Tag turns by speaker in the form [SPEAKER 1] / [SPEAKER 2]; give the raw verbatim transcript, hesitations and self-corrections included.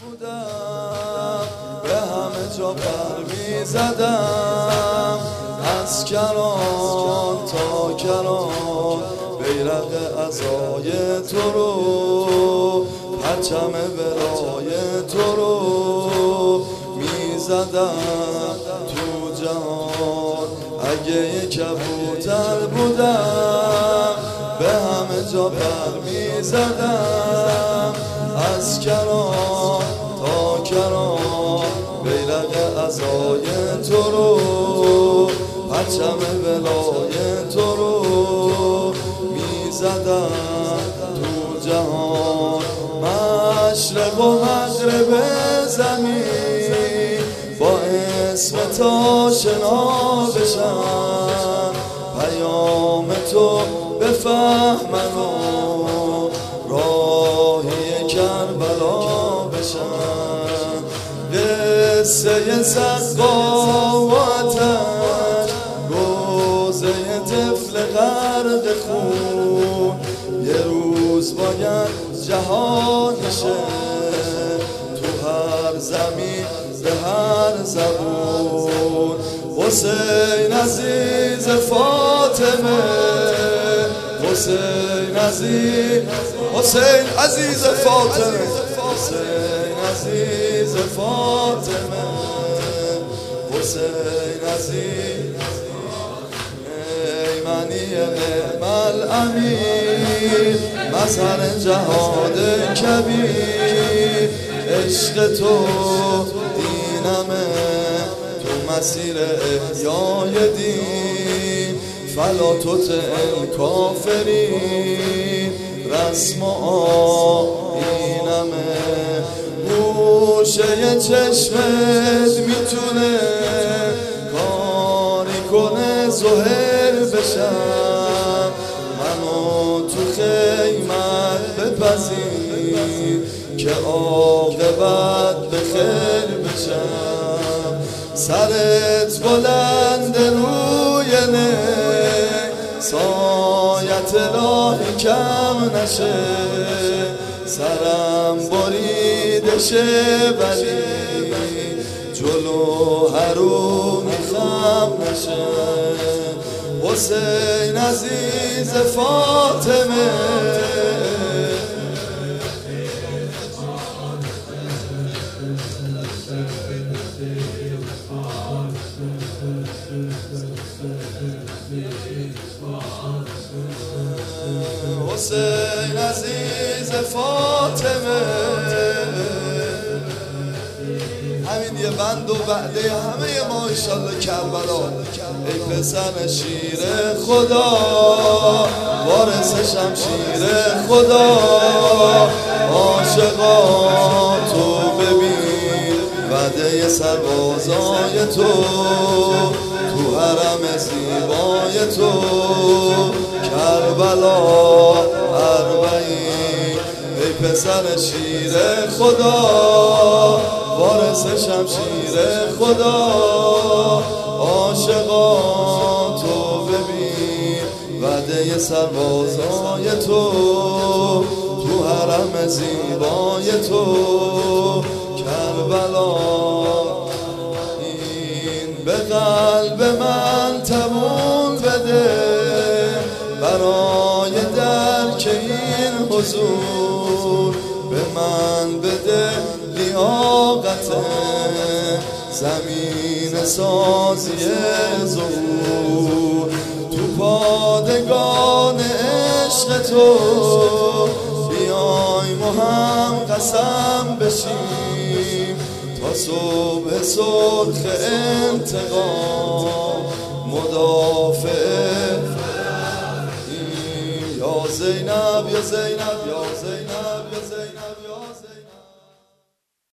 [SPEAKER 1] بودم به همه جا پر می زدم، از کران تا کران بیرق عزای تو رو، پرچم ولای تو رو می زدم تو جهان. اگه یک کبوتر بودم به همه جا پر می زدم، از کران تا کران بیرق عزای تو رو، پرچم ولای تو رو می زدم تو جهان. مشرق و مغرب زمین با اسم تا شنا بشن، پیام تو بفهمن و راهی کربلا بشن. قصه سقا و آتش، روزه طفل غرق خون، یه روز باید جهانشه تو هر زمین به هر زبون. حسین عزیز فاطمه، حسین عزیز، حسین عزیز فاطمه، حسین عزیز فاطمه، حسین عزیز ایمنی نعم الامیر، مظهر جهاد کبیر. عشق تو دینمه تو مسیر احیای دین، فلا تطع الکافرین، رسم و آیینمه. گوشه چشمت میتونه کاری کنه ظاهر بشم، منو تو خیمت بپذیر که عاقبت به خیر بشم. سرت بلند روی نه، سایت الهی کم نشه، سرم بریده شه ولی جلو حرومی خم نشه. حسین عزیز فاطمه، حسین عزیز فاطمه. همین یه بند و وعده همه ما انشالله کربلا. ای پسر شیر خدا، وارث شمشیر خدا، عاشقا تو ببین وعده سربازای تو، تو حرم زیبای تو کربلا اربعین. ای پسر شیر خدا، وارث شمشیر خدا، عاشقا تو ببین وعده سربازای تو، تو حرم زیبای تو کربلا. این به قلب من تموم بده برای درک این حضور، به من بده لیاقت زمین سازی ظهور. تو پادگان عشق تو بیایم و هم قسم بشیم، تا صبح سرخ انتقام مدافع. یا زینب یا زینب یا زینب